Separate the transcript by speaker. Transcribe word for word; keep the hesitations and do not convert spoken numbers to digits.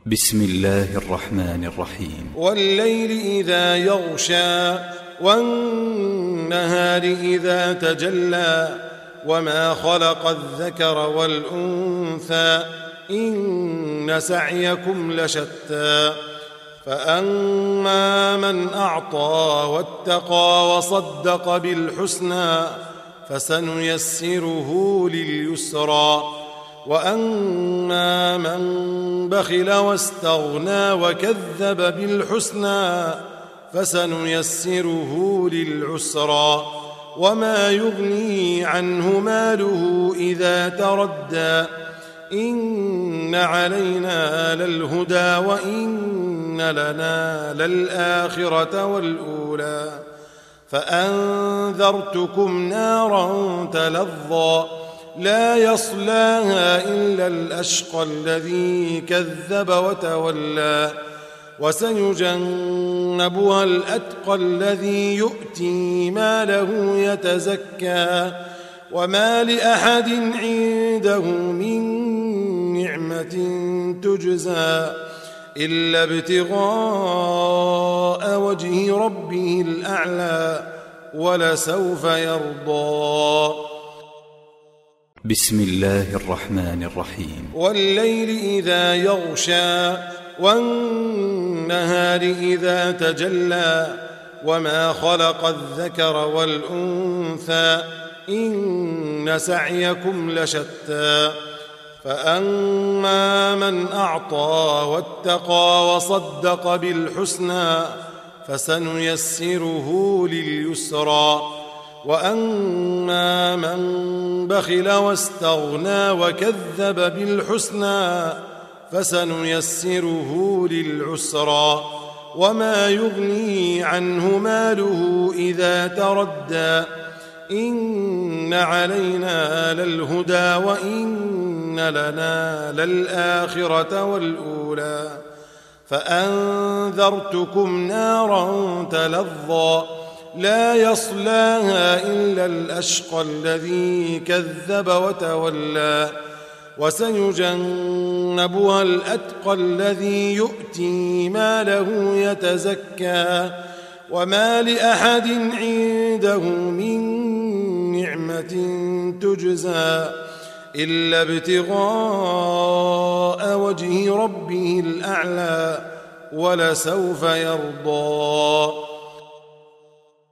Speaker 1: بسم الله الرحمن الرحيم.
Speaker 2: والليل إذا يغشى والنهار إذا تجلى وما خلق الذكر والأنثى إن سعيكم لشتى فأما من أعطى واتقى وصدق بالحسنى فسنيسره لليسرى وأما من بخل واستغنى وكذب بالحسنى فسنيسره للعسرى وما يغني عنه ماله إذا تردى إن علينا للهدى وإن لنا للآخرة والأولى فأنذرتكم نارا تلظى لا يصلاها إلا الأشقى الذي كذب وتولى وسيجنبها الأتقى الذي يؤتي ماله يتزكى وما لأحد عنده من نعمة تجزى إلا ابتغاء وجه ربه الأعلى ولسوف يرضى.
Speaker 1: بسم الله الرحمن الرحيم.
Speaker 2: والليل إذا يغشى والنهار إذا تجلى وما خلق الذكر والأنثى إن سعيكم لشتى فأما من أعطى واتقى وصدق بالحسنى فسنيسره لليسرى وأما من بخل واستغنى وكذب بالحسنى فسنيسره للعسرى وما يغني عنه ماله إذا تردى إن علينا للهدى وإن لنا للآخرة والأولى فأنذرتكم نارا تلظى لا يصلاها إلا الأشقى الذي كذب وتولى وسيجنبها الأتقى الذي يؤتي ماله يتزكى وما لأحد عنده من نعمة تجزى إلا ابتغاء وجه ربه الأعلى ولسوف يرضى.